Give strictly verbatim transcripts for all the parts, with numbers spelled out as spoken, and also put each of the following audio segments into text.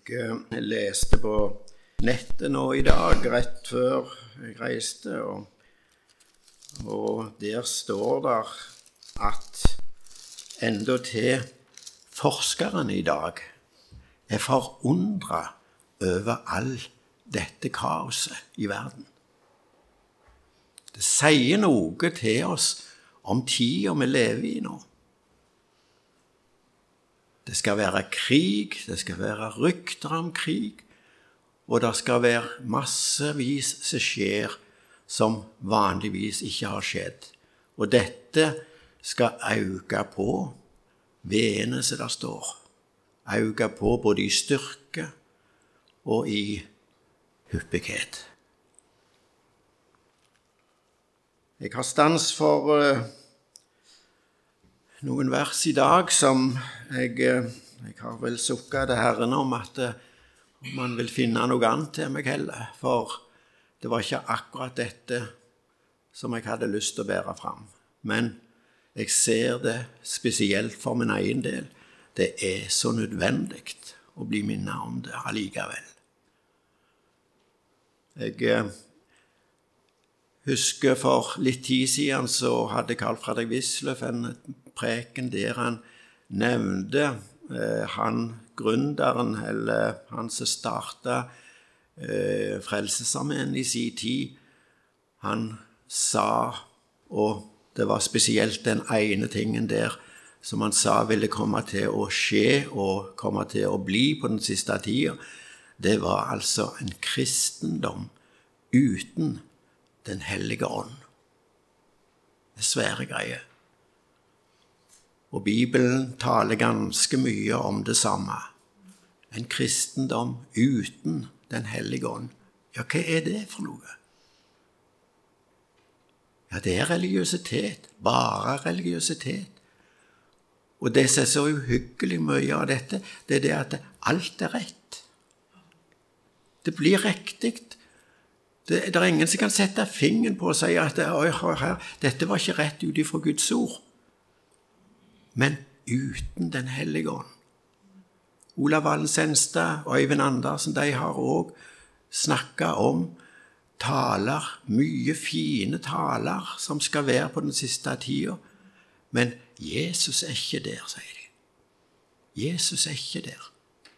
Jeg leste på nettet nå i dag, rett før jeg reiste, og, og der står der at enda til forskeren i dag er forundret over all dette kaoset i verden. Det sier noe til oss om tiden vi lever i nå. Det skal være krig, det skal være rykter om krig, og det skal være massevis som skjer som vanligvis ikke har skjedd. Og dette skal øke på vedene som det står. Øke på både i styrke og i hyppighet. Jeg har stans for uh, noen vers i dag som jeg, jeg har vel sukket til Herren om at uh, man vil finne noe annet til meg heller, for det var ikke akkurat dette som jeg hadde lyst til å bære fram. Men jeg ser det spesielt for min egen del. Det er så nødvendig å bli minnet om det allikevel. Jeg uh, husker for litt tid siden så hadde Carl Fredrik Wisløff en preken der han nevnte eh, han gründeren, eller han som startet eh, Frelsesarmeen i sin tid. Han sa, og det var spesielt den ene tingen der som han sa ville komme til å skje og komme til å bli på den siste tiden, det var altså en kristendom uten Den hellige ånd. Det er svære greier. Og Bibelen taler ganske mye om det samme. En kristendom uten Den hellige ånd. Ja, hva er det for noe? Ja, det er religiøsitet. Bare religiøsitet. Og det som er så uhyggelig mye av dette, det er det at alt er rett. Det blir riktig. Det, det er ingen som kan sette fingeren på og si at oi, her, dette var ikke rett ut ifra Guds ord. Men uten Den hellige ånd. Olav Wallensenstad og Øyvind Andersen, de har også snakket om taler, mye fine taler som skal være på den siste tiden. Men Jesus er ikke der, sier de. Jesus er ikke der.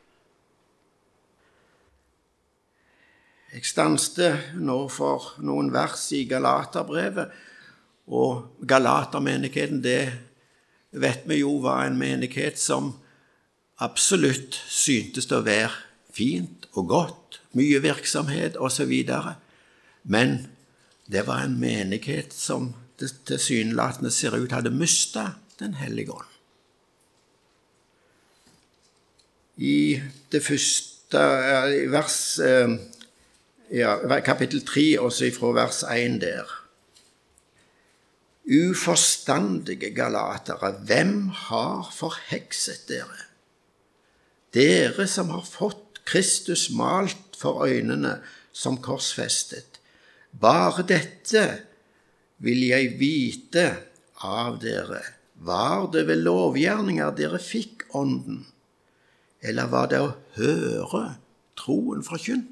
Jeg stanste nå for noen vers i Galaterbrevet, og Galatermenigheten, det vet vi jo var en menighet som absolutt syntes å være fint og godt, mye virksomhet og så videre. Men det var en menighet som tilsynelatende ser ut hadde mistet Den hellige ånd. I det første i vers Ja, kapittel tre, også fra vers én der. Uforstandige galatere, hvem har forhekset dere? Dere som har fått Kristus malt for øynene som korsfestet. Bare dette vil jeg vite av dere. Var det ved lovgjerninger dere fikk ånden? Eller var det å høre troen forkynt?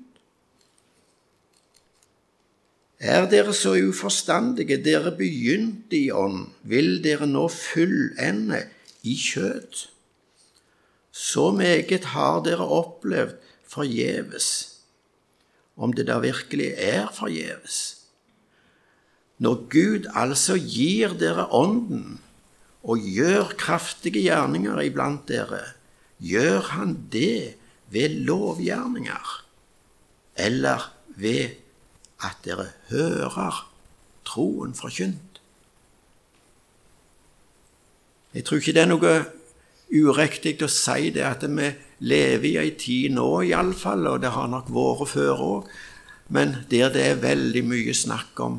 Er dere så uforstandige, dere begynte i ånd, vil dere nå fullende i kjød? Så meget har dere opplevd forgjeves, om det da virkelig er forgjeves. Når Gud altså gir dere ånden og gjør kraftige gjerninger iblant dere, gjør han det ved lovgjerninger, eller ved at dere hører troen forkynt. Jeg tror ikke det er noe uriktig å si det at vi lever i en tid nå i alle fall, og det har nok vært før også, men der det er veldig mye snakk om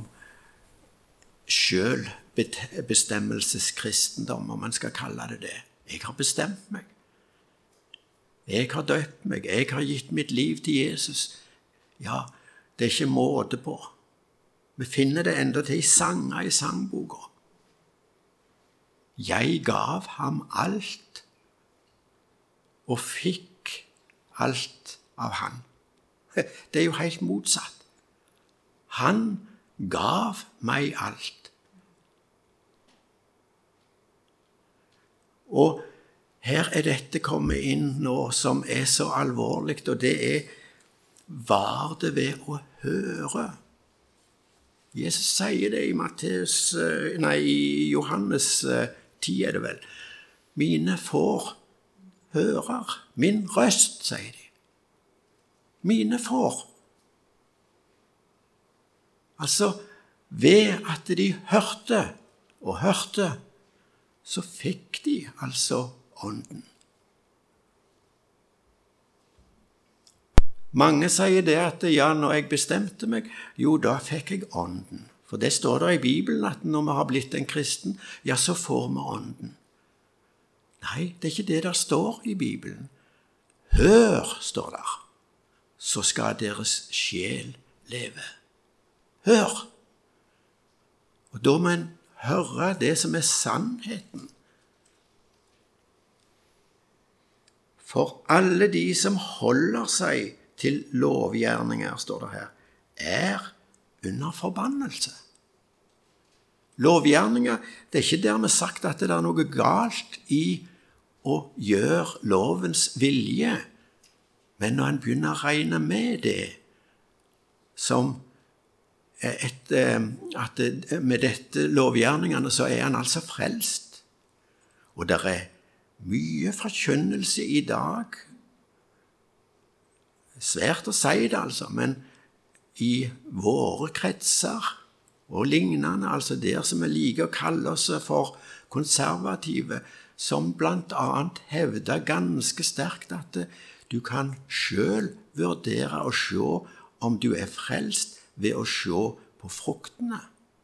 selvbestemmelseskristendom, om man skal kalle det det. Jeg har bestemt meg. Jeg har døpt meg. Jeg har gitt mitt liv til Jesus. Ja, det er ikke måte på. Vi finner det enda til i sanger i sangboka. Jeg gav ham alt og fikk alt av han. Det er jo helt motsatt. Han gav meg alt. Og her er dette kommet inn nå som er så alvorlig, og det er var det ved å høre. Jesus sier det i Matteus, nei, i Johannes ti er det vel. Mine får hører, min røst, sier de. Mine får. Altså, ved at de hørte og hørte, så fikk de altså ånden. Mange sier det at ja, når jeg bestemte meg, jo, da fikk jeg ånden. For det står der i Bibelen at når vi har blitt en kristen, ja, så får vi ånden. Nei, det er ikke det der står i Bibelen. Hør, står der, så skal deres sjel leve. Hør. Og da må en høre det som er sannheten. For alle de som holder seg til lovgjerninger, står det her, er under forbannelse. Lovgjerninger, det er ikke dermed sagt at det er noe galt i å gjøre lovens vilje, men når en begynner å regne med det, som et, at med dette lovgjerningene så er han altså frelst. Og det er mye forkynnelse i dag. Svært å si det altså, men i våre kretser og lignende, altså der som vi liker å kalle oss for konservative, som blant annet hevder ganske sterkt at du kan selv vurdere å se om du er frelst ved å se på fruktene.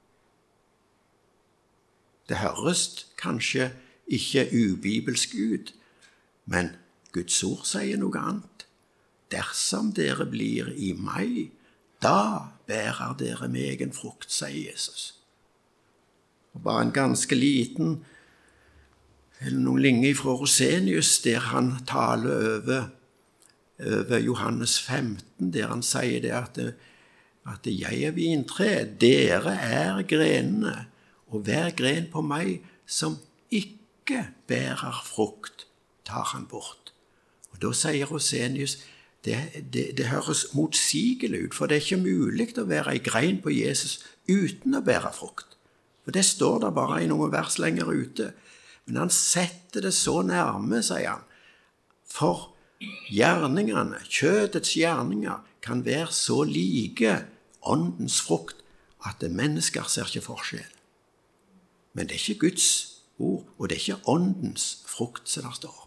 Det høres kanskje ikke ubibelsk ut, men Guds ord sier noe annet. Dersom dere blir i meg, da bærer dere med egen frukt, sier Jesus. Og bare en ganske liten, eller noen linjer fra Rosenius, der han taler over, over Johannes femten, der han sier det at, at jeg er vintre, dere er grenene, og hver gren på meg som ikke bærer frukt, tar han bort. Og da sier Rosenius, Det, det, det høres motsigelig ut, for det er ikke mulig å være en grein på Jesus uten å bære frukt. For det står der bare i noen vers lenger ute. Men han setter det så nærme, sier han. For gjerningene, kjødets gjerninger, kan være så like åndens frukt at mennesker ser ikke forskjell. Men det er ikke Guds ord, og det er ikke åndens frukt som der står.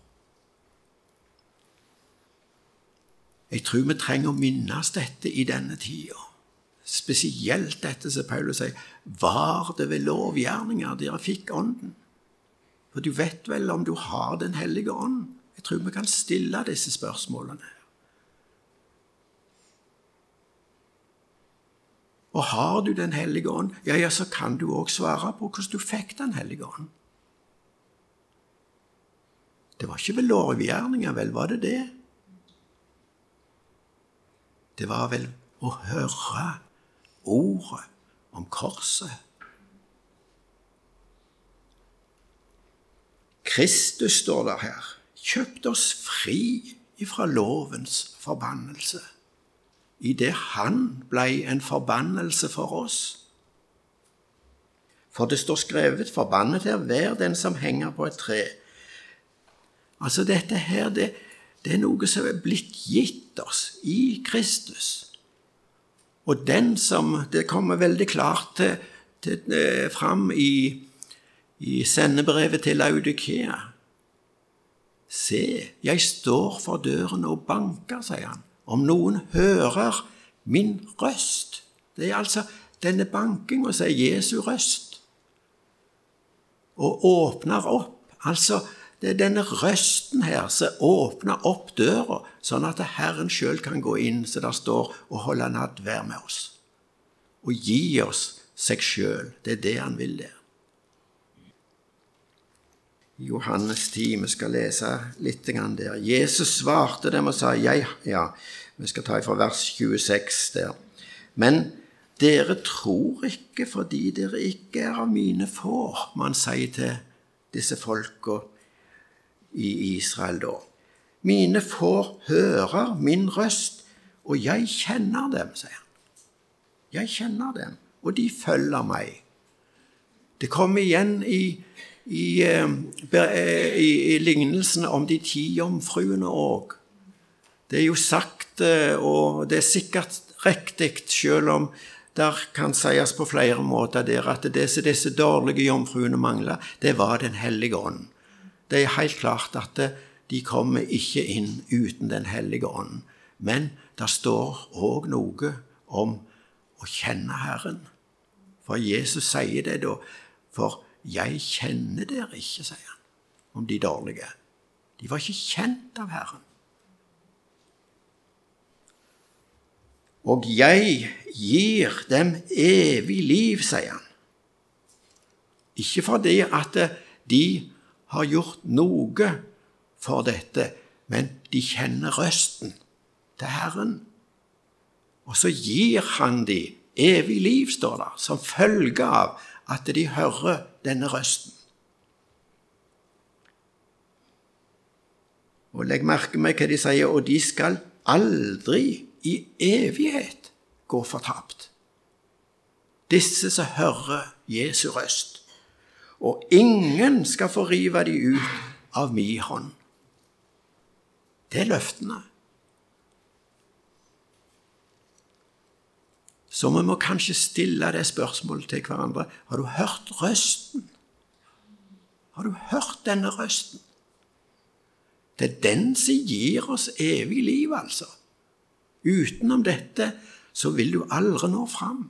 Jeg tror vi trenger å minnes dette i denne tida. Spesielt dette som Paulus sier, var det ved lovgjerninger dere fikk ånden? For du vet vel om du har den hellige ånd? Jeg tror vi kan stille disse spørsmålene. Og har du den hellige ånd, ja, ja, så kan du også svare på hvordan du fikk den hellige ånd. Det var ikke ved lovgjerninger, vel, var det det? Det var vel å høre ordet om korset. Kristus, står der her, kjøpte oss fri ifra lovens forbannelse, i det han ble en forbannelse for oss. For det står skrevet, forbannet er hver den som henger på et tre. Altså dette her, det Det er noe som er blitt gitt oss i Kristus. Og den som, det kommer veldig klart til, til, eh, fram i, i sendebrevet til Laodikea. Se, jeg står for døren og banker, sier han. Om noen hører min røst. Det er altså denne bankingen, sier Jesu røst. Og åpner opp, altså det er denne røsten her som åpner opp døra, sånn at Herren selv kan gå inn, så der står, og holde nadvær med oss. Og gi oss seg selv. Det er det han vil der. Johannes ti, vi skal lese litt der. Jesus svarte dem og sa, jeg, ja, vi skal ta fra vers tjueseks der. Men dere tror ikke fordi dere ikke er av mine får, man sier til disse folka i Israel da. Mine får hører min røst, og jeg kjenner dem, sier han. Jeg kjenner dem, og de følger meg. Det kommer igjen i I, i, i lignelsen om de ti jomfruene også. Det er jo sagt, og det er sikkert riktig, selv om der kan sies på flere måter der, at det som disse dårlige jomfruene manglet, det var den hellige ånd. Det er helt klart at de kommer ikke inn uten den hellige ånd. Men det står også noe om å kjenne Herren. For Jesus sier det da, for jeg kjenner dere ikke, sier han, om de dårlige. De var ikke kjent av Herren. Og jeg gir dem evig liv, sier han. Ikke fordi at de har gjort noe for dette, men de kjenner røsten til Herren. Og så gir han de evig liv, står det, som følge av at de hører denne røsten. Og legg merke med hva de sier, og de skal aldri i evighet gå fortapt. Disse som hører Jesu røst, og ingen skal få rive de ut av min hånd. Det er løftene. Så vi må kanskje stille det spørsmålet til hverandre. Har du hørt røsten? Har du hørt denne røsten? Det er den som gir oss evig liv, altså. Utenom dette, så vil du aldri nå fram.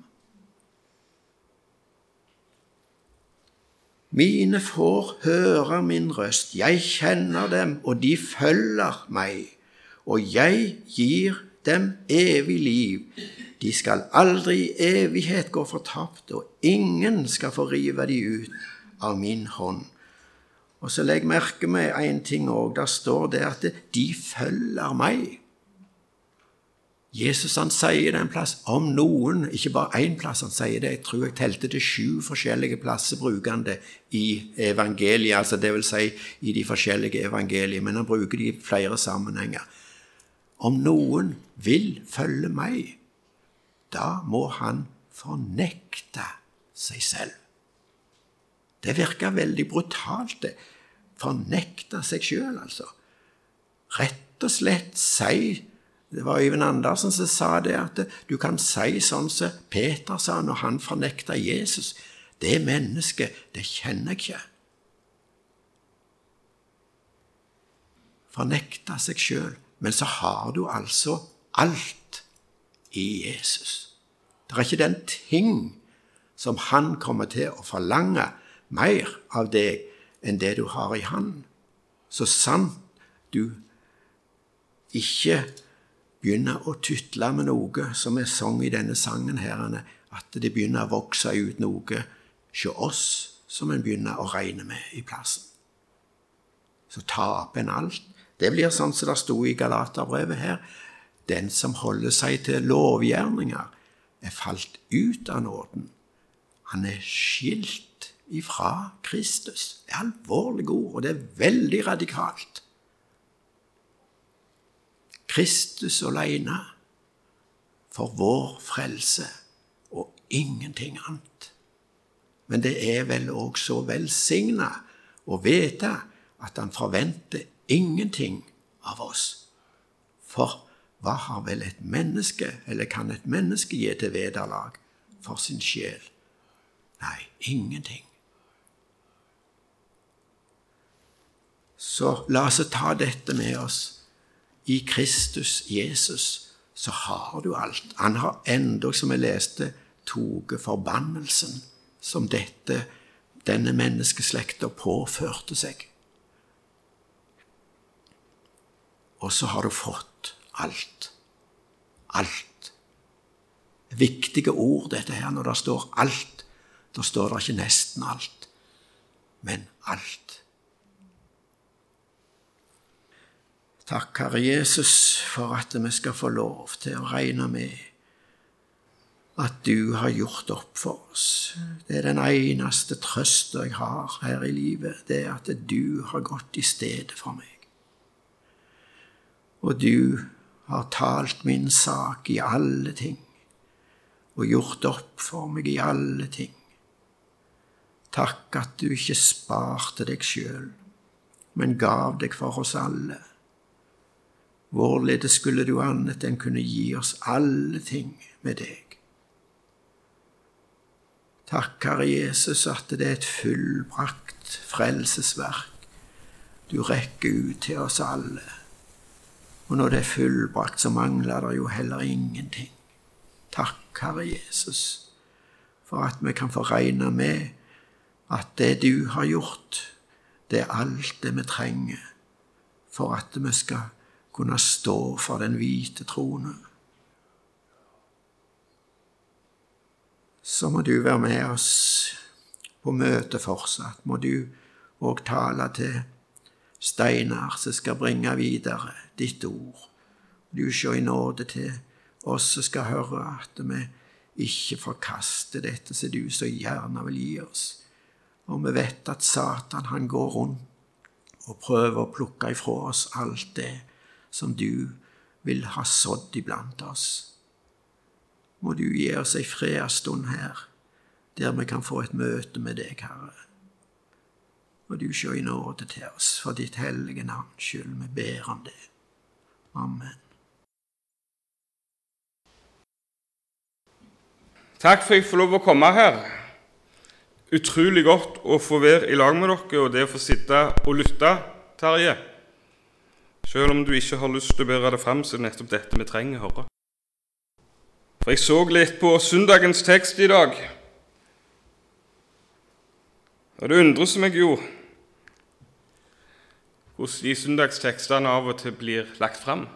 Mine får høre min røst. Jeg kjenner dem, og de følger meg. Og jeg gir dem evig liv. De skal aldri i evighet gå fortapt, og ingen skal få rive de ut av min hånd. Og så legg merke med en ting også, der står det at de følger meg. Jesus han sier det en plass om noen, ikke bare en plass han sier det, jeg tror jeg telte til sju forskjellige plasser brukende i evangeliet, altså det vil si i de forskjellige evangelier, men han bruker det i flere sammenhenger. Om noen vil følge meg, da må han fornekte seg selv. Det virker veldig brutalt, det. Fornekte seg selv, altså. Rett og slett si, det var Øyvind Andersen som sa det, at du kan si sånn som Peter sa når han fornekte Jesus. Det mennesket, det kjenner jeg ikke. Fornekte seg selv, men så har du altså alt i Jesus. Det er ikke den ting som han kommer til å forlange mer av deg enn det du har i han. Så sant du ikke begynner å tytle med noe som er sang i denne sangen her, at det begynner å vokse ut noe hos oss som en begynner å regne med i plassen. Så taper en alt. Det blir sånn som det stod i Galaterbrevet her. Den som holder seg til lovgjerninger er falt ut av nåden. Han er skilt ifra Kristus. Det er alvorlige ord, og det er veldig radikalt. Kristus alene for vår frelse og ingenting annet. Men det er vel også så velsignet å vite at han forventer ingenting av oss. For hva har vel et menneske, eller kan et menneske gi til vederlag for sin sjel? Nei, ingenting. Så la oss ta dette med oss. I Kristus Jesus så har du alt. Han har enda, som jeg leste, toget forbannelsen som dette, denne menneskeslekta påførte seg. Og så har du fått alt. Alt. Viktige ord dette her, når det står alt. Da står det ikke nesten alt, men alt. Takk, Herre Jesus, for at vi skal få lov til å regne med at du har gjort opp for oss. Det er den eneste trøsten jeg har her i livet, det er at du har gått i stedet for meg. Og du har talt min sak i alle ting, og gjort opp for meg i alle ting. Takk at du ikke sparte deg selv, men gav deg for oss alle. Hvorledes skulle du annet enn kunne gi oss alle ting med deg? Takk, Herre Jesus, at det er et fullbrakt frelsesverk du rekker ut til oss alle. Og når det er fullbrakt, så mangler det jo heller ingenting. Takk, Herre Jesus, for at vi kan få regne med at det du har gjort, det er alt det vi trenger for at vi skal kunne stå for den hvite trone. Så må du være med oss på møte fortsatt. Må du også tale til Steinar som skal bringe videre ditt ord. Du se i nåde til oss som skal høre at vi ikke forkaster dette som du så gjerne vil gi oss. Og vi vet at Satan han går rundt og prøver å plukke ifra oss alt det som du vil ha sådd iblant oss. Må du gi oss en fredsstund her, der vi kan få et møte med deg, Herre. Og du se i nåde til oss for ditt hellige navn skyld, vi ber om det. Amen. Takk for at jeg får lov å komme her. Utrolig godt å få være i lag med dere, og det å få sitte og lytte, Terje. Selv om du ikke har lyst til å bære det frem, så er det nettopp dette vi trenger å høre. For jeg så litt på søndagens tekst i dag, og det undres meg jo hvordan de søndagstekstene av og til blir lagt frem.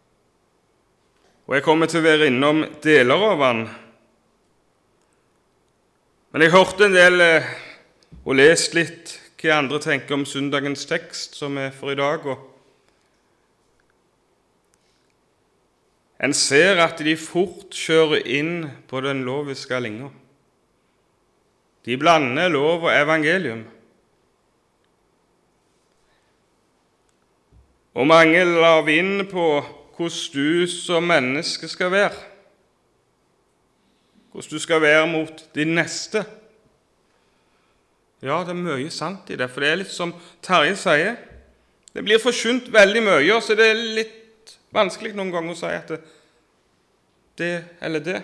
Og jeg kommer til å være innom deler av den. Men jeg hørte en del og lest litt hva andre tenker om søndagens tekst som er for i dag, og en ser at de fort kjører inn på den loviske linja. De blander lov og evangelium. Og mange lar inn på hvordan du som menneske skal være. Hvordan du skal være mot din neste. Ja, det er mye sant i det, for det er litt som Terje sier. Det blir forkynt veldig mye, og så er det litt vanskelig noen ganger å si at det, det eller det.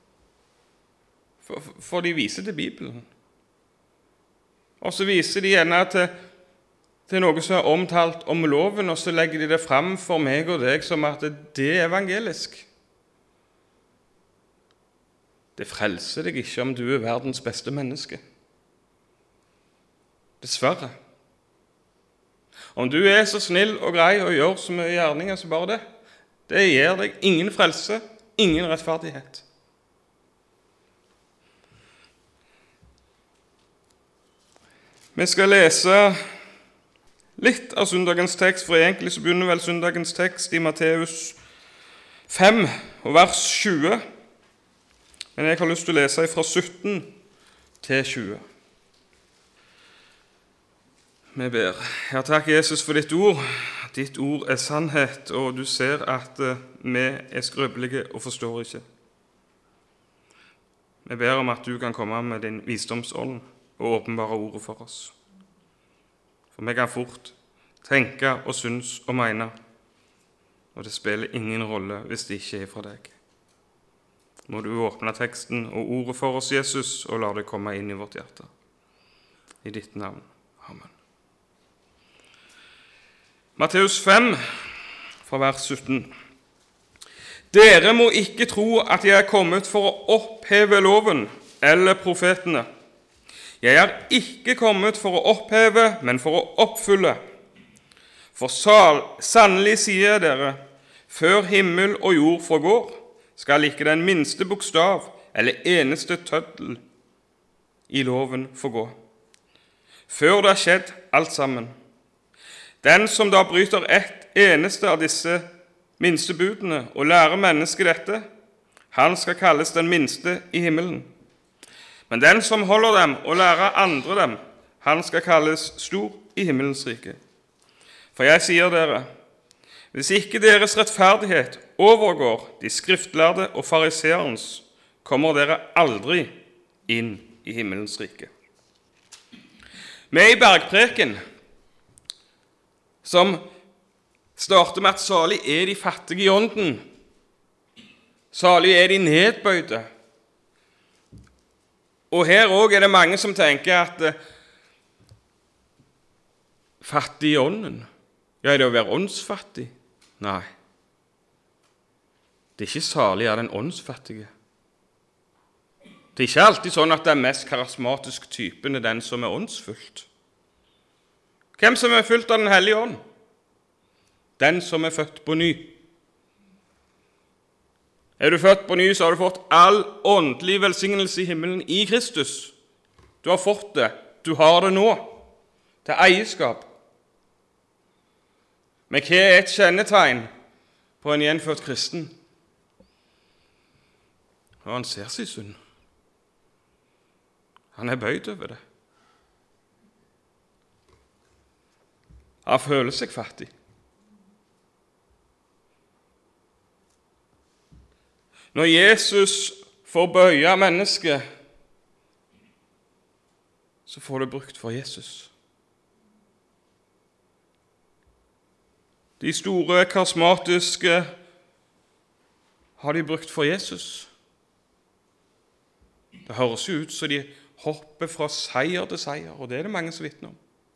For, for de viser til Bibelen. Og så viser de gjerne til, til noe som er omtalt om loven, og så legger de det frem for meg og deg som at det er evangelisk. Det frelser deg ikke om du er verdens beste menneske. Dessverre. Om du er så snill og grei og gjør så mye gjerninger som bare det, det gir deg ingen frelse, ingen rettferdighet. Vi skal lese litt av søndagens tekst, for egentlig så begynner vel søndagens tekst i Matteus fem, og vers tjue. Men jeg har lyst til å lese fra sytten til tjue. Vi ber. Ja, takk Jesus for ditt ord. Ditt ord er sannhet, og du ser at vi er skrøbelige og forstår ikke. Vi ber om at du kan komme med din visdomsånd og åpenbare ordet for oss. For vi kan fort tenke og synes og mene, og det spiller ingen rolle hvis det ikke er fra deg. Må du åpne teksten og ordet for oss, Jesus, og la det komme inn i vårt hjerte. I ditt navn. Amen. Matteus fem, fra vers sytten. Dere må ikke tro at jeg er kommet for å oppheve loven eller profetene. Jeg er ikke kommet for å oppheve, men for å oppfylle. For sal, sannelig sier jeg dere, før himmel og jord forgår, skal ikke den minste bokstav eller eneste tøddel i loven forgå. Før det har skjedd alt sammen. Den som da bryter ett eneste av disse minste budene og lærer mennesket dette, han skal kalles den minste i himmelen. Men den som holder dem og lærer andre dem, han skal kalles stor i himmelens rike. For jeg sier dere, hvis ikke deres rettferdighet overgår de skriftlærde og fariseerens, kommer dere aldri inn i himmelens rike. Vi er i bergpreken, som starter med at salig er de fattige i ånden. Salig er de nedbøyde. Og her også er det mange som tenker at eh, fattig i ånden, ja, er det å være åndsfattig? Nei. Det er ikke salig av den åndsfattige. Det er ikke alltid sånn at den mest karismatiske typen er den som er åndsfullt. Hvem som er fullt av den hellige ånd? Den som er født på ny. Er du født på ny, så har du fått all åndelig velsignelse i himmelen i Kristus. Du har fått det. Du har det nå. Det er eierskap. Men hva er et kjennetegn på en gjenfødt kristen? Og han ser seg synd. Han er bøyd over det. Han føler seg fattig. Når Jesus får bøye mennesket, så får det brukt for Jesus. De store karismatiske har de brukt for Jesus. Det høres jo ut som de hopper fra seier til seier, og det er det mange som vitner om.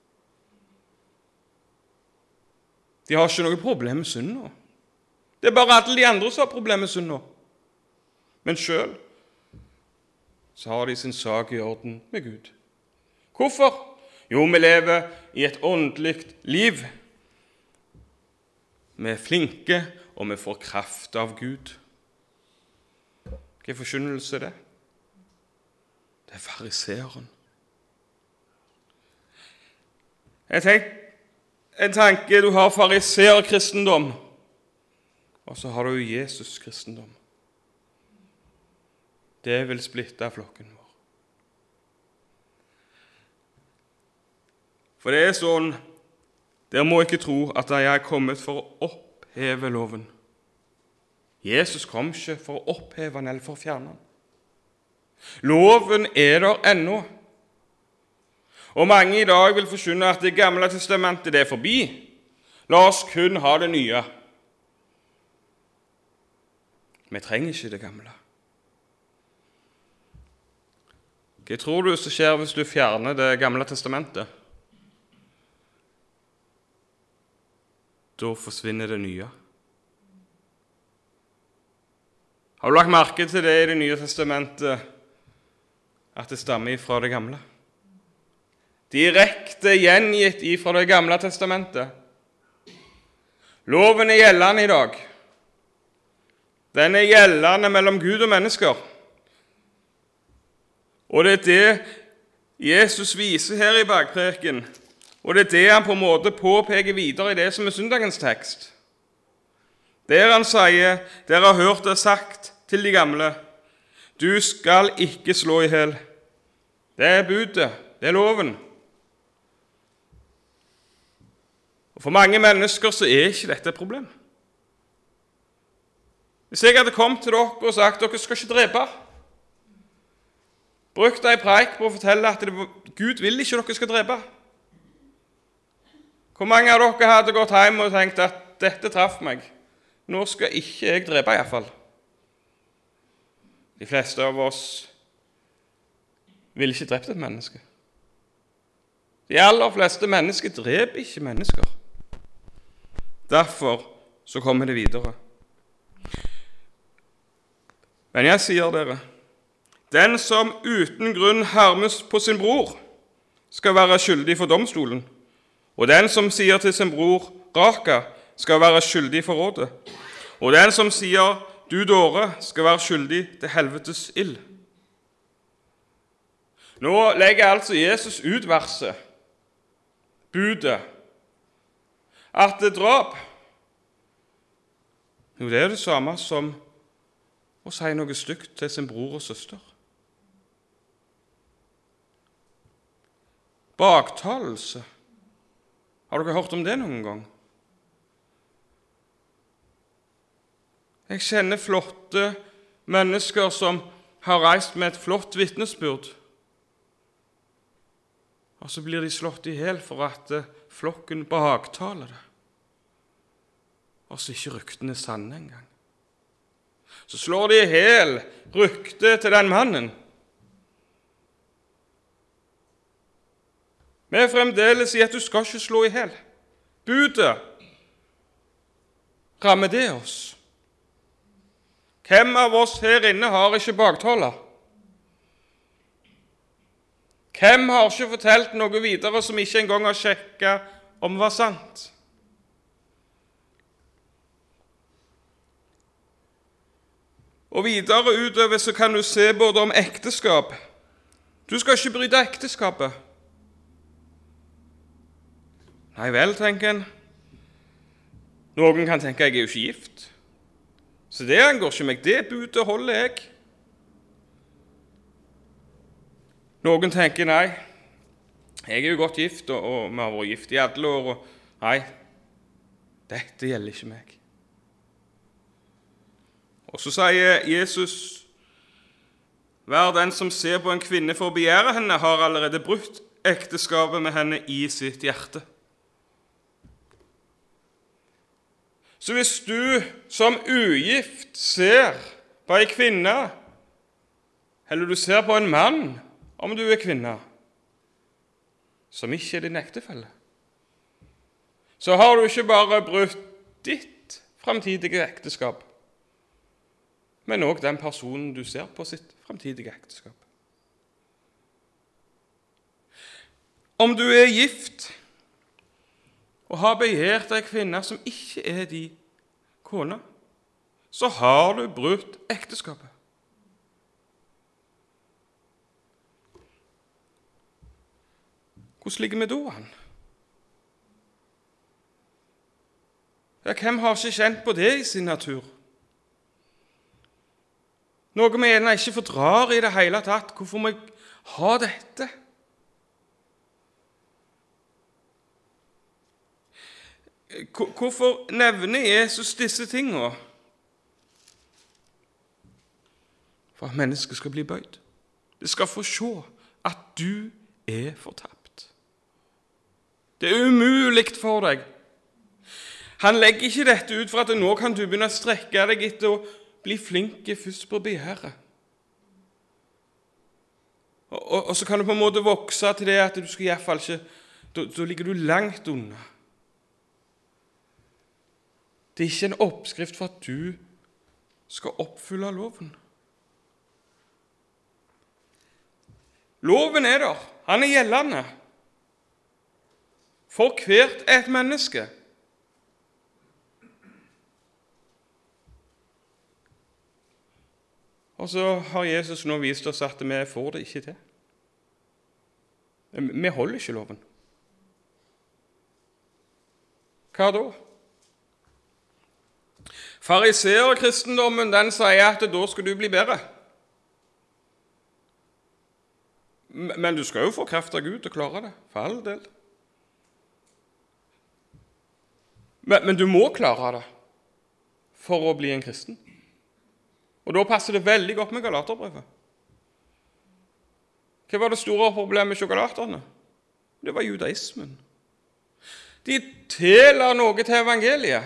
De har ikke noe problem med synd nå. Det er bare alle de andre som har problem med synd nå. Men selv så har de sin sak i orden med Gud. Hvorfor? Jo, vi lever i et åndelig liv. Vi er flinke, og vi får kraft av Gud. Hvilken forkynnelse er det? Det er fariseeren. Jeg tenker, en tanke, du har fariseerkristendom, og så har du Jesus-kristendom. Det vil splitte flokken vår. For det er sånn, dere må ikke tro at jeg er kommet for å oppheve loven. Jesus kom ikke for å oppheve den eller for å fjerne den. Loven er der ennå. Og mange i dag vil forkynne at det gamle testamentet det er forbi. La oss kun ha det nye. Vi trenger ikke det gamle. Hva tror du som skjer hvis du fjerner det gamle testamentet? Da forsvinner det nye. Har du lagt merke til det i det nye testamentet, at det stammer fra det gamle? Direkte gjengitt fra det gamle testamentet. Loven er gjeldende i dag. Den er gjeldende mellom Gud og mennesker. Og det er det Jesus viser her i bergpreken, og det er det han på en måte påpeker videre i det som er søndagens tekst. Der han sier, dere har hørt det sagt til de gamle, du skal ikke slå i hjel. Det er budet, det er loven. Og for mange mennesker så er ikke dette et problem. Hvis jeg hadde kommet til dere og sagt, dere skal ikke drepe, brukt en preik på å fortelle at det, Gud vil ikke dere skal drepe. Hvor mange av dere hadde gått hjem og tenkt at dette traff meg? Nå skal ikke jeg drepe i hvert fall. De fleste av oss vil ikke drepe et menneske. De aller fleste mennesker dreper ikke mennesker. Derfor så kommer det videre. Men jeg sier dere, den som uten grunn harmes på sin bror, skal være skyldig for domstolen, og den som sier til sin bror, Raka, skal være skyldig for rådet, og den som sier, du dåre, skal være skyldig til helvetes ild. Nå legger altså Jesus ut verset, budet, at det drap, jo, det er det samme som å si noe stygt til sin bror og søster. Baktalelse. Har dere hørt om det noen gang? Jeg kjenner flotte mennesker som har reist med et flott vitnesbyrd, og så blir de slått i hjel for at flokken baktaler det, og så ikke ryktene sanne engang. Så slår de i hjel ryktet til den mannen. Vi er fremdeles i at du skal ikke slå i hjel. Budet rammer det oss. Hvem av oss her inne har ikke baktaler? Hvem har ikke fortalt noe videre som ikke engang har sjekket om det var sant? Og videre utover så kan du se både om ekteskap. Du skal ikke bryte ekteskapet. Nei vel, tenker en. Noen kan tenke, jeg er jo ikke gift. Så det angår ikke meg, det budet holder jeg. Noen tenker, nei, jeg er jo godt gift, og, og vi har vært gift i alle år, og nei, dette gjelder ikke meg. Og så sier Jesus, hver den som ser på en kvinne for å begjære henne, har allerede brutt ekteskapet med henne i sitt hjerte. Så hvis du som ugift ser på en kvinne, eller du ser på en mann, om du er kvinne, som ikke er din ektefelle, så har du ikke bare brutt ditt fremtidige ekteskap, men også den personen du ser på sitt fremtidige ekteskap. Om du er gift og har begjært en kvinne som ikke er din kone, så har du brutt ekteskapet. Hvordan ligger vi da an? Ja, hvem har ikke kjent på det i sin natur? Noe vi gjerne ikke fordrar i det hele tatt. Hvorfor må jeg ha dette? Hvorfor nevner Jesus disse tingene? For at mennesket skal bli bøyd. Det skal få se at du er fortapt. Det er umulig for deg. Han legger ikke dette ut for at nå kan du begynne å strekke deg etter å bli flink først på begjæret. Og, og, og så kan du på en måte vokse til det at du skal i hvert fall ikke, da, da ligger du langt unna. Det er ikke en oppskrift for at du skal oppfylle loven. Loven er der, han er gjeldende for hvert et menneske. Og så har Jesus nå vist oss at vi får det ikke til. Vi holder ikke loven. Hva da? Fariseerkristendommen, den sier at da skal du bli bedre. Men du skal jo få kraft av Gud til å klare det, for all del. Men, men du må klare det for å bli en kristen. Og da passer det veldig godt med Galaterbrevet. Hva var det store problemet med galaterne? Det var judaismen. De teler noe til evangeliet.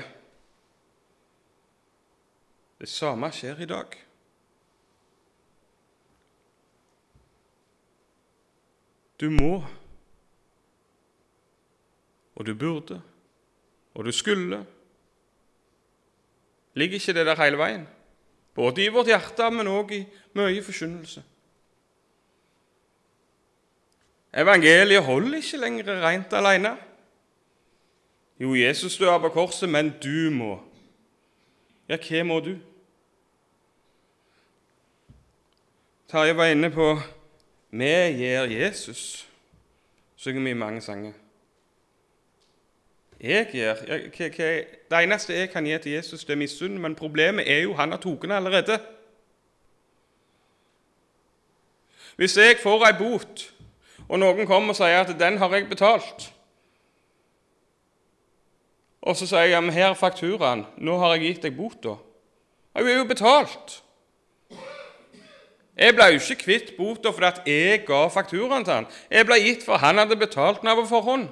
Det samme skjer i dag. Du må, og du burde, og du skulle. Ligger ikke det der hele veien? Både i vårt hjerte, men også i mye forkynnelse. Evangeliet holder ikke lenger rent alene. Jo, Jesus dør på korset, men du må. Ja, hva må du? Terje var inne på «Vi gir Jesus», synger vi i mange sanger. jeg gjør. Jeg, jeg, jeg, det eneste jeg kan gi til Jesus, det er min synd, men problemet er jo han har tatt den allerede. Hvis jeg får en bot, og noen kommer og sier at den har jeg betalt, og så sier jeg, men her er fakturaen, nå har jeg gitt deg bota. Jeg er jo betalt. Jeg ble jo ikke kvitt bota fordi at jeg ga fakturaen til han. Jeg ble gitt for han hadde betalt den av forhånd.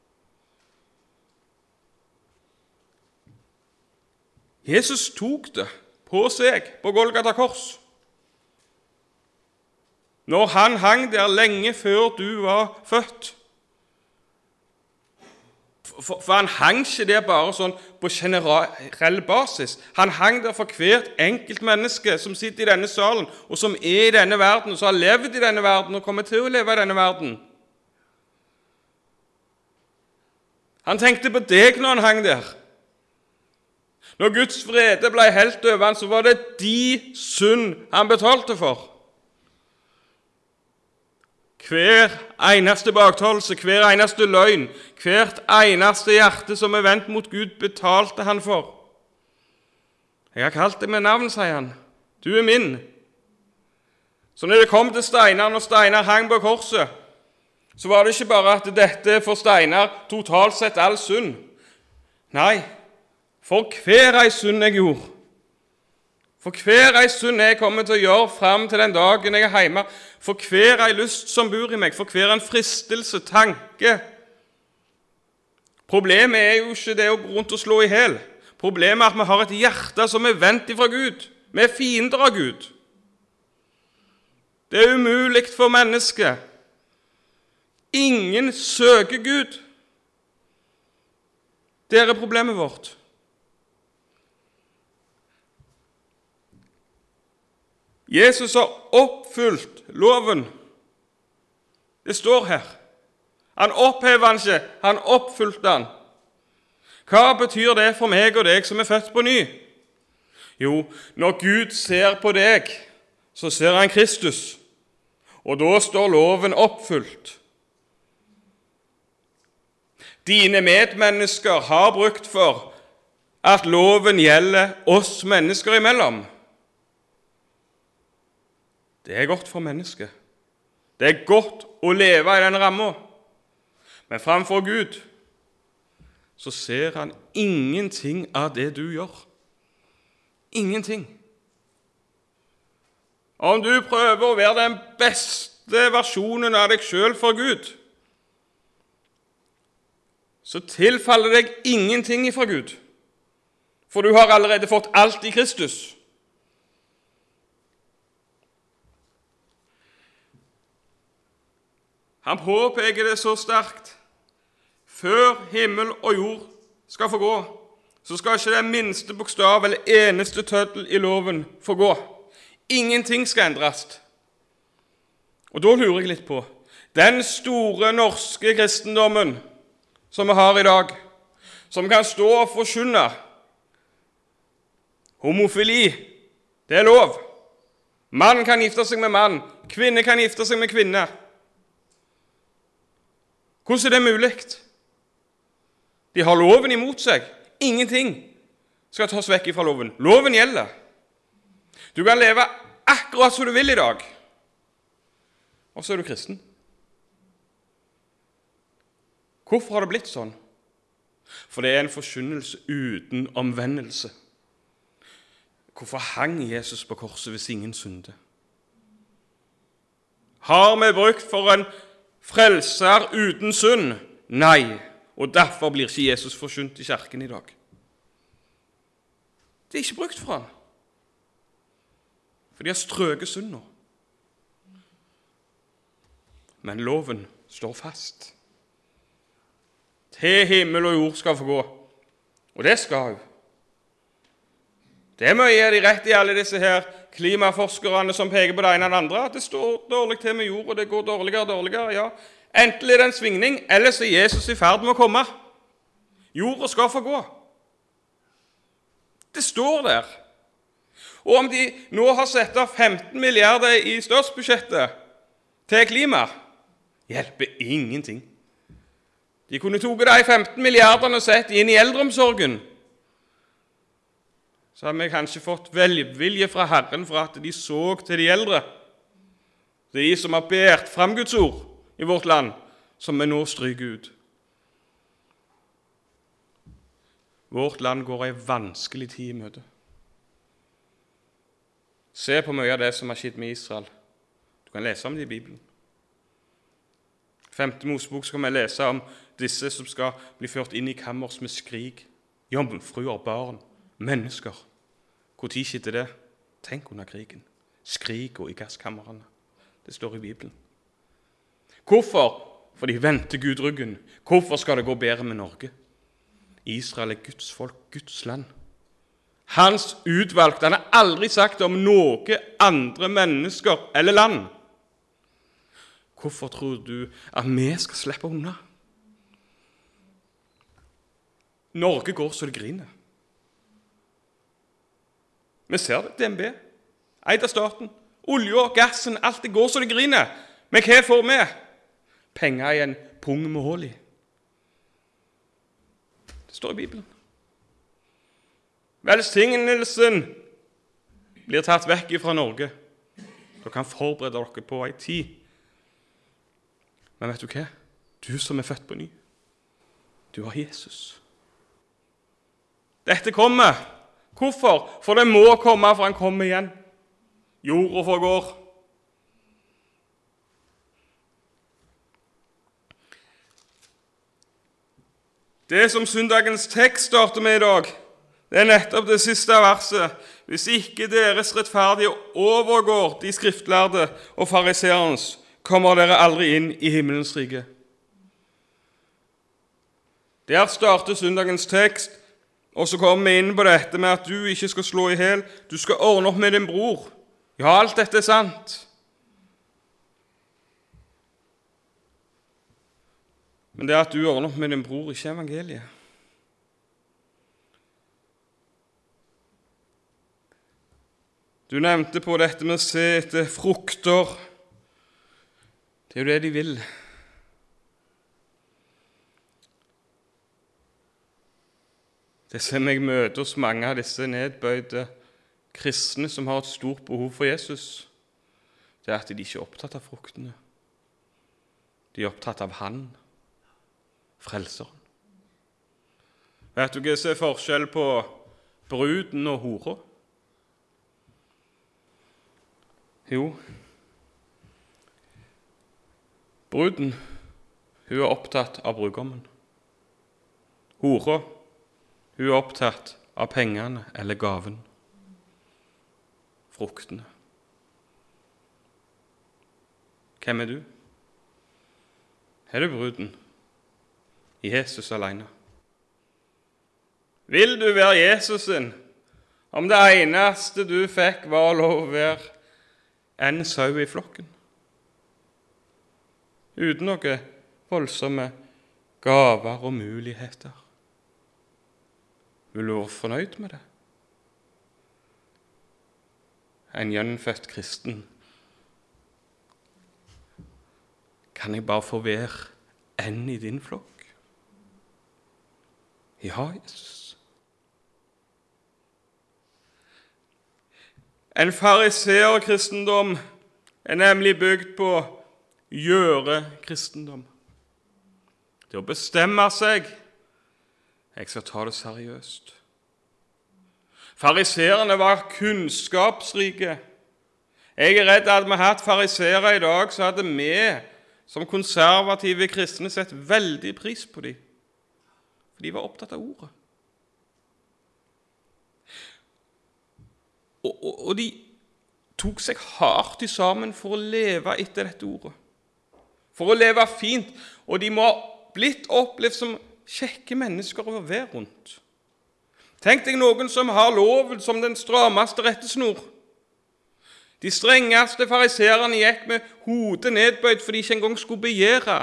Jesus tok det på seg på Golgata kors. Når han hang der lenge før du var født. For, for han hang ikke der bare sånn på generell basis. Han hang der for hvert enkelt menneske som sitter i denne salen, og som er i denne verden, og som har levd i denne verden, og kommer til å leve i denne verden. Han tenkte på deg når han hang der. Når Guds vrede ble helt over han, så var det de synd han betalte for. Hver eneste baktalelse, hver eneste løgn, hvert eneste hjerte som er vendt mot Gud, betalte han for. Jeg har kalt deg med navn, sier han. Du er min. Så når det kom til Steinar, når Steinar hang på korset, så var det ikke bare at dette for Steinar totalt sett all synd. Nei, for hver ei synd jeg gjorde, for hver ei synd jeg kommer til å gjøre frem til den dagen jeg er hjemme, for hver ei lyst som bor i meg, for hver en fristelse, tanke. Problemet er jo ikke det å gå rundt og slå i hel. Problemet er at vi har et hjerte som er vendt ifra Gud. Vi er fiender av Gud. Det er umulig for mennesket. Ingen søker Gud. Det er problemet vårt. Jesus har oppfylt loven. Det står her. Han opphever den ikke, han oppfylte den. Hva betyr det for meg og deg som er født på ny? Jo, når Gud ser på deg, så ser han Kristus, og da står loven oppfylt. Dine medmennesker har brukt for at loven gjelder oss mennesker imellom. Det er godt for mennesket. Det er godt å leve i den rammen. Men framfor Gud så ser han ingenting av det du gjør. Ingenting. Om du prøver å være den beste versjonen av deg selv for Gud, så tilfaller deg ingenting ifra Gud. For du har allerede fått alt i Kristus. Han påpeker det så sterkt. Før himmel og jord skal få gå, så skal ikke den minste bokstav eller eneste tøddel i loven få gå. Ingenting skal endres. Og da lurer jeg litt på, den store norske kristendommen som vi har i dag, som kan stå og forkynne homofili, det er lov. Mann kan gifte seg med mann, kvinne kan gifte seg med kvinne. Hvordan er det mulig? De har loven imot seg. Ingenting skal tas vekk fra loven. Loven gjelder. Du kan leve akkurat som du vil i dag, og så er du kristen. Hvorfor har det blitt sånn? For det er en forkynnelse uten omvendelse. Hvorfor hang Jesus på korset hvis ingen synde? Har vi brukt for en frelser uten synd? Nei, og derfor blir ikke Jesus forkynt i kirken i dag. Det er ikke brukt for han. For de har strøket synd nå. Men loven står fast. Til himmel og jord skal få gå. Og det skal hun. Det må jeg gi de rett i alle disse her klimaforskerne som peker på det ene og det andre. Det står dårlig til med jord, og det går dårligere og dårligere. Ja, enten er det en svingning, eller så er Jesus i ferd med å komme. Jorda skal få gå. Det står der. Og om de nå har sett av femten milliarder i statsbudsjettet til klima, hjelper ingenting. De kunne tatt de femten milliardene og sett inn i eldreomsorgen. Så hadde vi kanskje fått velvilje fra Herren for at de så til de eldre. Det er de som har båret fram Guds ord i vårt land, som vi nå stryker ut. Vårt land går en vanskelig tid i møte. Se på mye av det som har skjedd med Israel. Du kan lese om det i Bibelen. Femte Mosebok skal vi lese om disse som skal bli ført inn i kammers med skrik. Jomfruer, barn, mennesker. Hvor tid skjedde det? Tenk under krigen. Skrik og i gasskammerne. Det står i Bibelen. Hvorfor? For de vendte Gud ryggen. Hvorfor skal det gå bedre med Norge? Israel er Guds folk, Guds land. Hans utvalgte, han har aldri sagt det om noen andre mennesker eller land. Hvorfor tror du at vi skal slippe unna? Norge går så det griner. Vi ser det, D N B, eid av staten, olje og gassen, alt det går så det griner. Men hva får vi? Penger i en pung med hull i. Det står i Bibelen. Velsignelsen blir tatt vekk fra Norge. Dere kan forberede dere på en tid. Men vet du hva? Du som er født på ny, du har Jesus. Dette kommer. Hvorfor? For det må komme, for han kommer igjen. Jorda forgår. Det som søndagens tekst starter med i dag, det er nettopp det siste verset. Hvis ikke deres rettferdige overgår de skriftlærde og fariseerens, kommer dere aldri inn i himmelens rike. Der starter søndagens tekst, og så kommer vi inn på dette med at du ikke skal slå i hel, du skal ordne opp med din bror. Ja, alt dette er sant. Men det er at du ordner opp med din bror, ikke evangeliet. Du nevnte på dette med å se etter frukter. Det er jo det de vil. Det som jeg møter hos mange av disse nedbøyde kristne som har et stort behov for Jesus, det er at de ikke er opptatt av fruktene. De er opptatt av Han, frelseren. Vet du hva som er forskjell på bruden og hora? Jo, bruden, hun er opptatt av brudgommen. Hora, hun er opptatt av pengene eller gaven. Fruktene. Hvem er du? Er du bruden? Jesus alene. Vil du være Jesusen, om det eneste du fikk var lov å være en sau i flokken? Uten noe voldsomme gaver og muligheter. Vil du være fornøyd med det? En gjenfødt kristen. Kan jeg bare få være en i din flokk? Ja, Jesus. En fariseerkristendom er nemlig bygd på gjøre-kristendom. Det å bestemme seg. Jeg skal ta det seriøst. Fariseerne var kunnskapsrike. Jeg er redd at vi hatt fariseere i dag, så hadde vi som konservative kristne sett veldig pris på dem. For de var opptatt av ordet. Og, og, og de tok seg hardt sammen for å leve etter dette ordet. For å leve fint. Og de må ha blitt opplevd som kjekke mennesker å være rundt. Tenk deg noen som har loven som den strammeste rettesnor. De strengeste fariserene gikk med hodet nedbøyd for de ikke engang skulle begjære.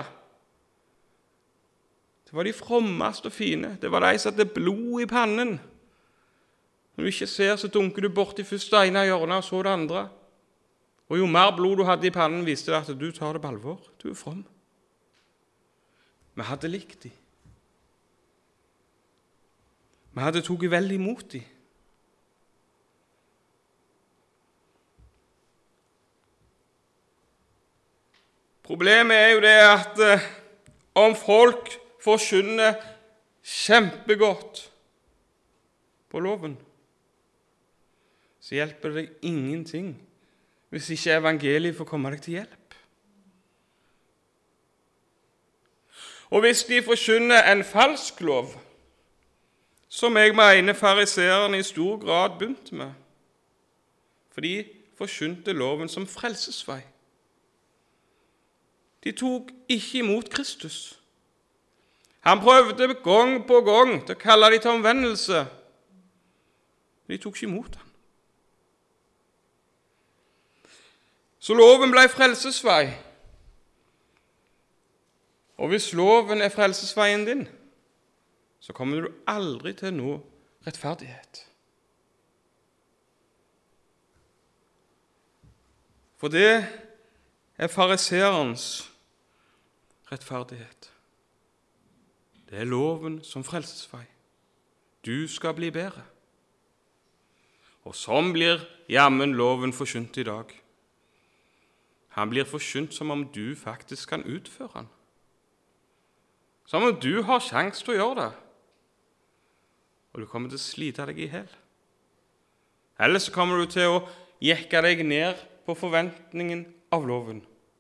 Det var de frommeste og fine. Det var de som hadde blod i pannen. Når du ikke ser, så dunker du bort i første ene hjørnet, og så det andre. Og jo mer blod du hadde i pannen, viste det at du tar det på alvor. Du er from. vi hadde likt dem. Vi hadde tatt vel imot dem. Problemet er jo det at eh, om folk forkynner kjempegodt på loven, så hjelper det deg ingenting hvis ikke evangeliet får komme deg til hjelp. Og hvis de forkynner en falsk lov, som jeg mener fariseerne i stor grad begynte med, for de forkynte loven som frelsesvei. De tok ikke imot Kristus. Han prøvde gang på gang til å kalle de til omvendelse. De tok ikke imot han. Så loven ble frelsesvei. Og hvis loven er frelsesveien din, så kommer du aldri til å nå rettferdighet. For det er fariseerens rettferdighet. Det er loven som frelsesvei. Du skal bli bedre. Og sånn blir jammen loven forkynt i dag. Han blir forkynt som om du faktisk kan utføre han. Som om du har sjans til å gjøre det. Og du kommer til å slite deg i hel. Eller så kommer du til å jekke deg ned på forventningen av loven.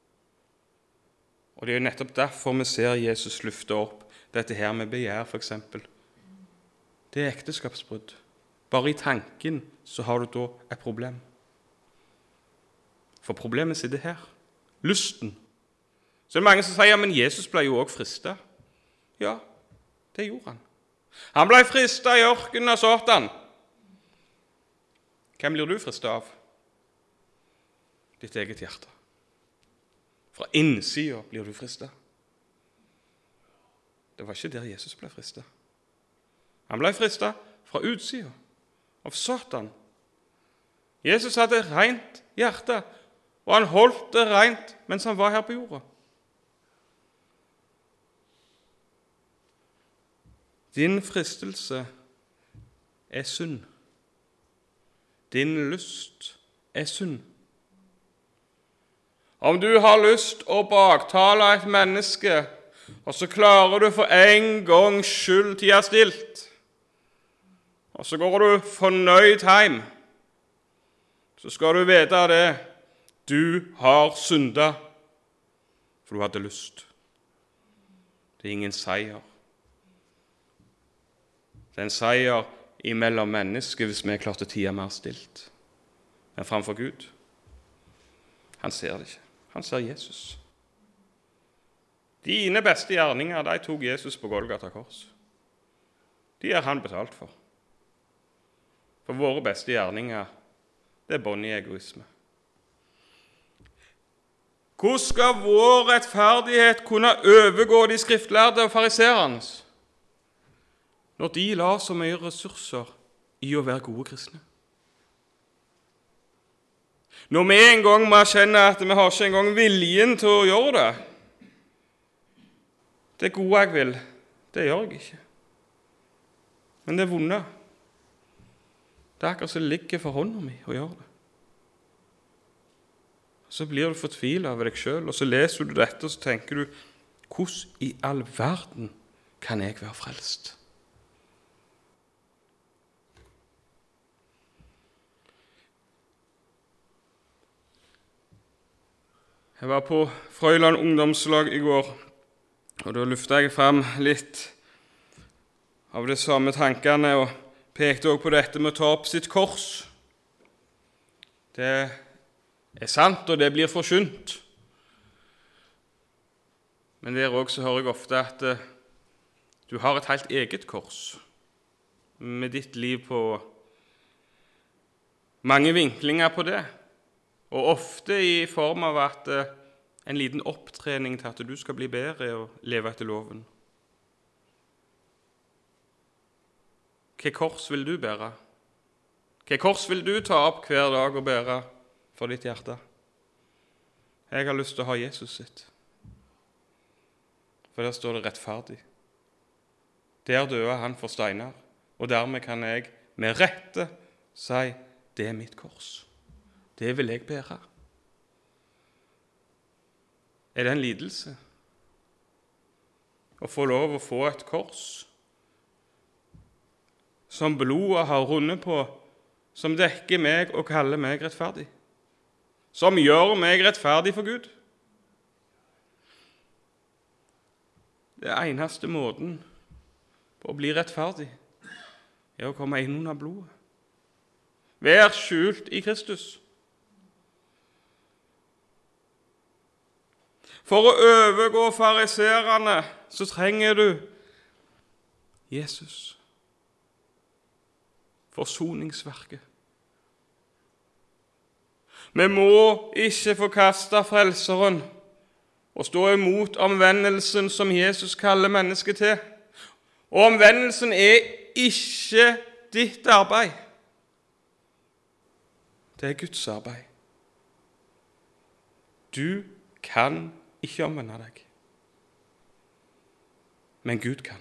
Og det er jo nettopp derfor vi ser Jesus løfte opp dette her med begjær, for eksempel. Det er ekteskapsbrudd. Bare i tanken så har du da et problem. For problemet sitter her. Lysten. Så er det mange som sier, ja, men Jesus ble jo også fristet. Ja, det gjorde han. Han ble fristet i ørkenen av Satan. Hvem blir du fristet av? Ditt eget hjerte. Fra innsiden blir du fristet. Det var ikke der Jesus ble fristet. Han ble fristet fra utsiden av Satan. Jesus hadde et rent hjerte, og han holdt det rent mens han var her på jorda. Din fristelse er synd. Din lyst er synd. Om du har lyst å baktale et menneske, og så klarer du for en gangs skyld tida stilt, og så går du fornøyd hjem, så skal du vite det, du har syndet, for du hadde lyst. Det er ingen seier. Det er en seier imellom mennesker hvis vi klarte tida mer stilt. Men framfor Gud, han ser det ikke. Han ser Jesus. Dine beste gjerninger, de tok Jesus på Golgata kors. De er han betalt for. For våre beste gjerninger, det er bånd i egoisme. Hvordan skal vår rettferdighet kunne overgå de skriftlærde og fariseernes, når de la så mye ressurser i å være gode kristne? Når vi en gang må kjenne at vi har ikke engang viljen til å gjøre det, det gode jeg vil, det gjør jeg ikke. Men det er vonde. Det er akkurat som det ligger for hånden min å gjøre det. Så blir du fortvilet over deg selv, og så leser du dette, og så tenker du, hvordan i all verden kan jeg være frelst? Jeg var på Frøyland ungdomslag i går, og da løftet jeg frem litt av de samme tankene, og pekte også på dette med å ta opp sitt kors. Det er sant, og det blir forkynt. Men der også hører jeg ofte at du har et helt eget kors, med ditt liv på mange vinklinger på det. Og ofte i form av at en liten opptrening til at du skal bli bedre og leve etter loven. Hva kors vil du bære? Hva kors vil du ta opp hver dag og bære for ditt hjerte? Jeg har lyst til å ha Jesus sitt. for der står det rettferdig. Der døde han for Steinar, og dermed kan jeg med rette si, det er mitt kors. Det vil jeg bære. Er det en lidelse å få lov å få et kors som blodet har rundet på, som dekker meg og kaller meg rettferdig, som gjør meg rettferdig for Gud? Det eneste måten på å bli rettferdig er å komme inn under blodet. Vær skjult i Kristus. For å overgå fariserene så trenger du Jesus. Forsoningsverket. Vi må ikke forkaste frelseren og stå imot omvendelsen som Jesus kaller mennesket til. Og omvendelsen er ikke ditt arbeid. Det er Guds arbeid. Du kan ikke omvende deg. Men Gud kan.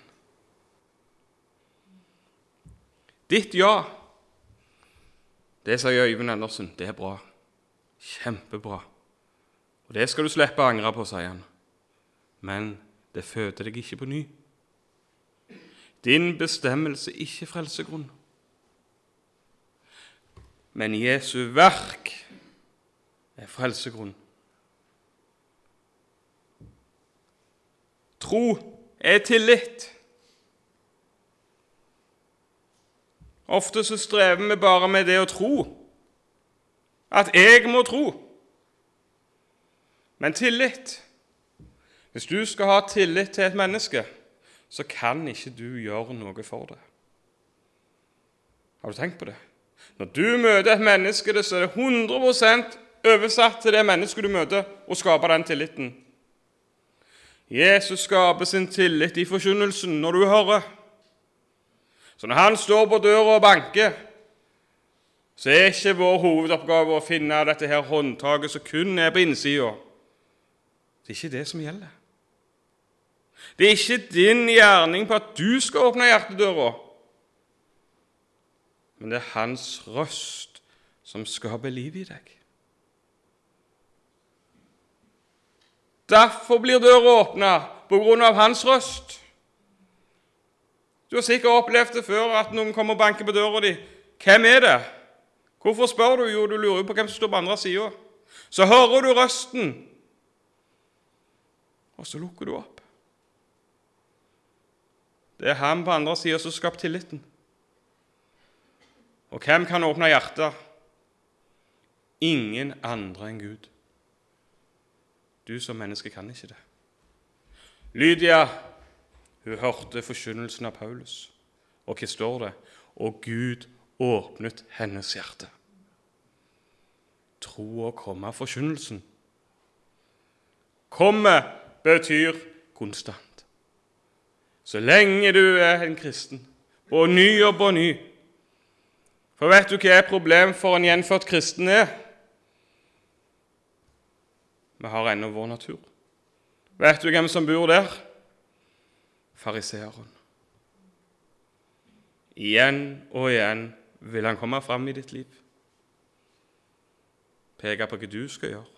Ditt ja, det sier Øyvind Andersen, det er bra. Kjempebra. Og det skal du slippe å angre på, sier han. Men det føder deg ikke på ny. Din bestemmelse er ikke frelsegrunn. Men Jesu verk er frelsegrunn. Tro er tillit. Ofte så strever vi bare med det å tro. At jeg må tro. Men tillit. Hvis du skal ha tillit til et menneske, så kan ikke du gjøre noe for det. Har du tenkt på det? Når du møter et menneske, så er det hundre prosent oversatt til det mennesket du møter, og skaper den tilliten. Jesus skaper sin tillit i forkynnelsen når du hører. Så når han står på døra og banker, så er ikke vår hovedoppgave å finne dette her håndtaket som kun er på innsiden. Det er ikke det som gjelder. Det er ikke din gjerning på at du skal åpne hjertedøra, men det er hans røst som skaper liv i deg. Derfor blir døra åpnet på grunn av hans røst. Du har sikkert opplevd det før at noen kommer og banker på døra di. Hvem er det? Hvorfor spør du? Jo, du lurer på hvem som står på andre siden. Så hører du røsten, og så lukker du opp. Det er han på andre siden som skaper tilliten. Og hvem kan åpne hjertet? Ingen andre enn Gud. Du som menneske kan ikke det. Lydia, hun hørte forkynnelsen av Paulus. Og hva står det? Og Gud åpnet hennes hjerte. Tro å komme av forkynnelsen. Komme betyr konstant. Så lenge du er en kristen, på ny og på ny. For vet du hva er problem for en gjenfødt kristen er? Vi har ennå vår natur. Vet du hvem som bor der? Fariseeren. Igjen og igjen vil han komme fram i ditt liv. Peke på hva du skal gjøre.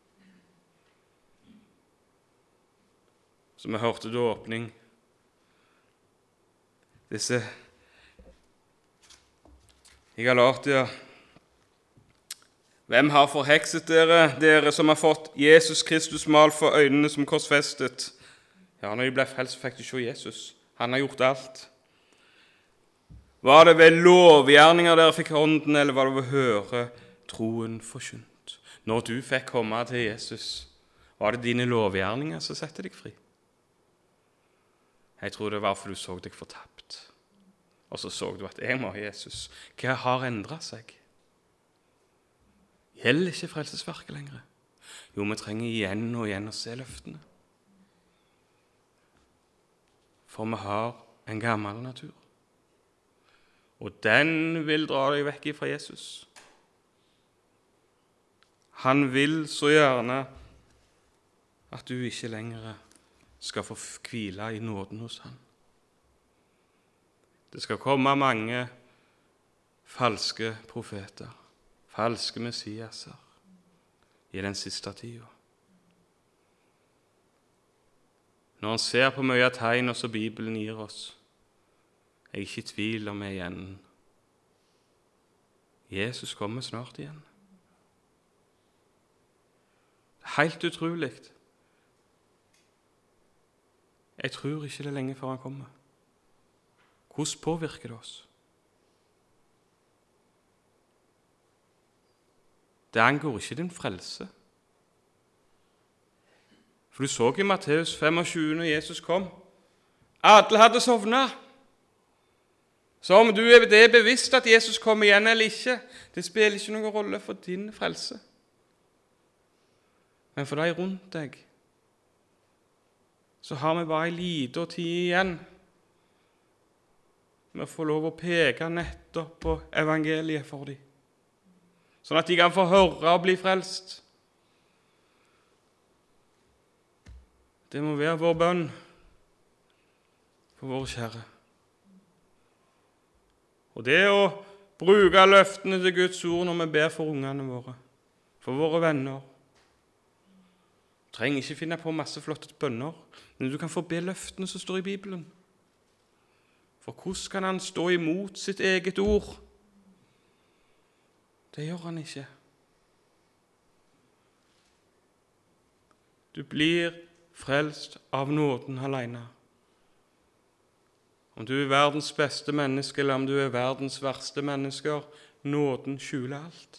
Så vi hørte da åpning. Disse i Galatia. Hvem har forhekset dere, dere som har fått Jesus Kristus malt for øynene som korsfestet? Ja, når de ble frelst, fikk de se Jesus. Han har gjort alt. Var det ved lovgjerninger dere fikk ånden, eller var det ved å høre troen forkynt? Når du fikk komme til Jesus, var det dine lovgjerninger som setter deg fri? Jeg tror det var for du så deg fortapt. Og så så du at jeg må ha Jesus. Hva har endret seg? Gjelder ikke frelsesverket lenger? Jo, vi trenger igjen og igjen å se løftene. For vi har en gammel natur. Og den vil dra deg vekk fra Jesus. Han vil så gjerne at du ikke lenger skal få hvile i nåden hos han. Det skal komme mange falske profeter, falske messiaser i den siste tiden. Når han ser på mye av tegn som Bibelen gir oss, er jeg ikke i tvil om jeg igjen. Jesus kommer snart igjen. Det er helt utrolig. Jeg tror ikke det er lenge før han kommer. Hvordan påvirker det oss? Det angår ikke din frelse. For du så i Matteus femogtjue når Jesus kom. Alle hadde sovnet. Så om du er det bevisst at Jesus kommer igjen eller ikke, det spiller ikke noen rolle for din frelse. Men for deg rundt deg, så har vi bare en liten tid igjen med å få lov å peke nettopp på evangeliet for dem, sånn at de kan få høre og bli frelst. Det må være vår bønn for våre kjære. Og det å bruke løftene til Guds ord når vi ber for ungene våre, for våre venner. Du trenger ikke finne på masse flotte bønner, men du kan få be løftene som står i Bibelen. For hvordan kan han stå imot sitt eget ord? Det gjør han ikke. Du blir frelst av nåden alene. Om du er verdens beste menneske, eller om du er verdens verste mennesker, nåden skjuler alt.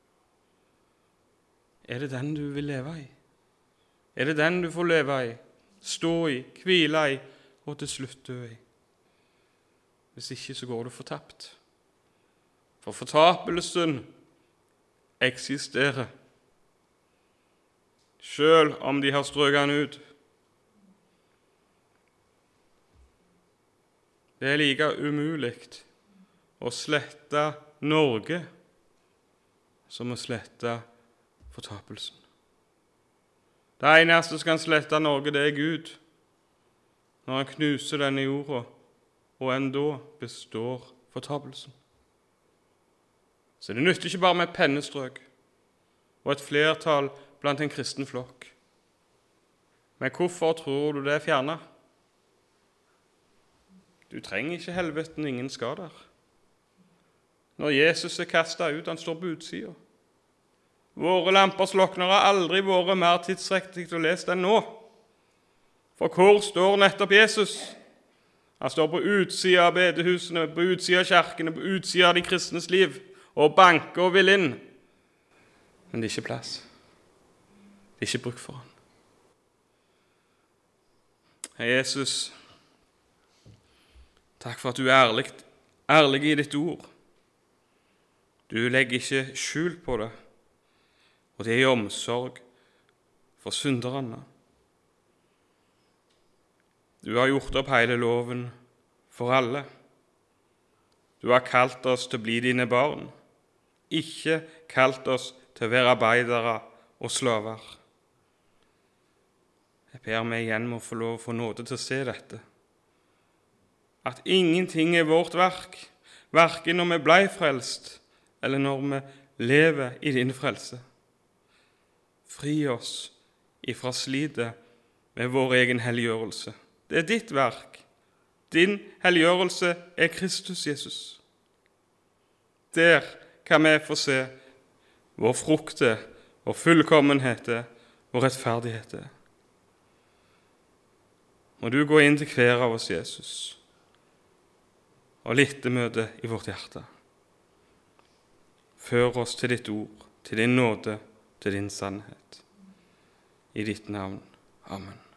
Er det den du vil leve i? Er det den du får leve i, stå i, hvile i, og til slutt dø i? Hvis ikke, så går du fortapt. For fortapelsen eksisterer, selv om de har strøket han ut. Det er like umulig å slette Norge som å slette fortapelsen. Det eneste som kan slette Norge, det er Gud, når han knuser denne jorda, og enda består fortapelsen. Så det nytter ikke bare med et pennestrøk og et flertall blant en kristen flokk. Men hvorfor tror du det er fjernet? Du trenger ikke helveten, ingen skal der. Når Jesus er kastet ut, han står på utsiden. Våre lamper slokner har aldri vært mer tidsrektig å lese enn nå. For hvor står nettopp Jesus? Han står på utsiden av bedehusene, på utsiden av kirkene, på utsiden av de kristnes liv, og banker og vil inn. Men det er ikke plass. Det er ikke bruk for han. Herre Jesus, takk for at du er ærlig, ærlig i ditt ord. Du legger ikke skjul på det, og det er i omsorg for synderne. Du har gjort opp hele loven for alle. Du har kalt oss til å bli dine barn, ikke kalt oss til å være arbeidere og slaver. Jeg ber meg igjen om å få lov å få nåde til å se dette. At ingenting er vårt verk, hverken når vi ble frelst, eller når vi lever i din frelse. Fri oss ifra slitet med vår egen helliggjørelse. Det er ditt verk. Din helliggjørelse er Kristus Jesus. Der kan vi få se vår frukte, vår fullkommenhet, vår rettferdighet. Må du gå inn til hver av oss, Jesus, og lytte møte i vårt hjerte. Før oss til ditt ord, til din nåde, til din sannhet. I ditt navn. Amen.